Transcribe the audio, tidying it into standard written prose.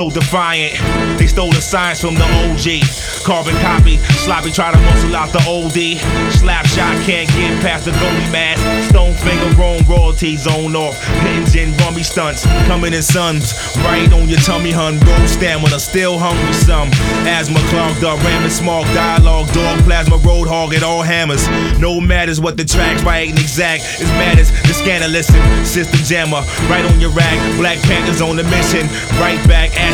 So defiant, they stole the science from the OG. Carbon copy, sloppy try to muscle out the OD. Slap shot can't get past the goalie mask. Stone finger roam royalty zone off. Pins in rummy stunts, coming in sons. Right on your tummy, hun. Roll stamina, still hungry some. Asthma clogged up, ramming smog, dialogue, dog, plasma, road hog at all hammers. No matters what the tracks right and exact. It's matters the scanner listen, system jammer. Right on your rack, Black Panthers on the mission. Right back at